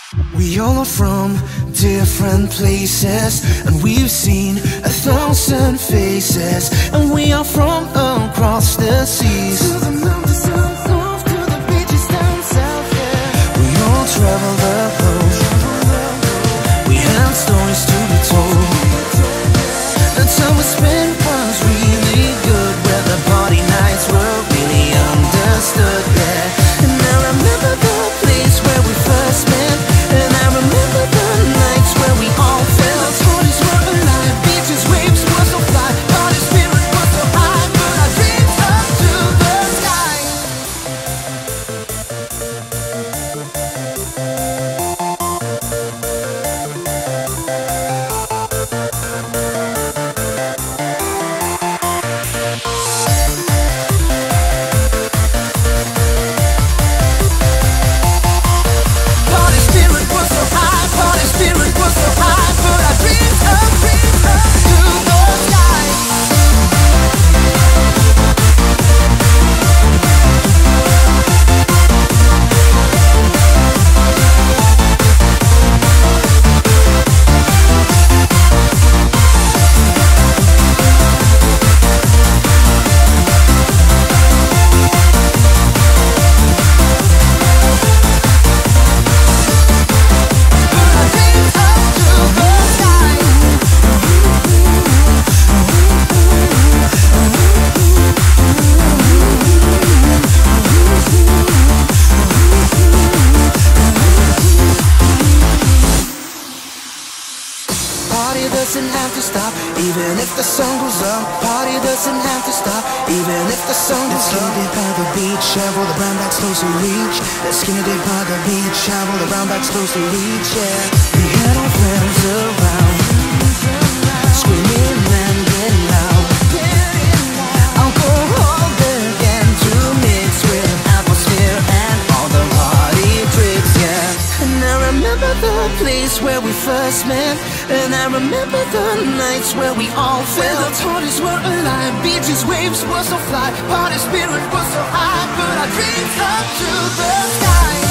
We all are from different places, and we've seen 1,000 faces, and we are from across the seas. To the mountains up north, to the beaches down south, yeah. We all travel the road. We have stories to be told. The time we spent was really good, where the party nights were really understood, yeah. And I remember the place where we first met, and I remember the nights where we all felt. Parties were alive, beaches, waves were so fly, party spirit was so high, but our dreams up to the sky. Party spirit was so high, party spirit was so high, but our dreams up to the sky. Party doesn't have to stop, even if the sun goes up. Party doesn't have to stop, even if the sun goes up. Let's skinny dip by the beach, yeah, roll the brown bags close to reach. Let's skinny dip by the beach, yeah, roll the brown bags close to reach, yeah. We had our friends around, screaming and getting loud. Alcohol began to mix with atmosphere and all the party tricks, yeah. And I remember the place where we first met, and I remember the nights where we all felt. The parties were alive, beaches, waves were so fly, party spirit was so high, but our dreams up to the sky.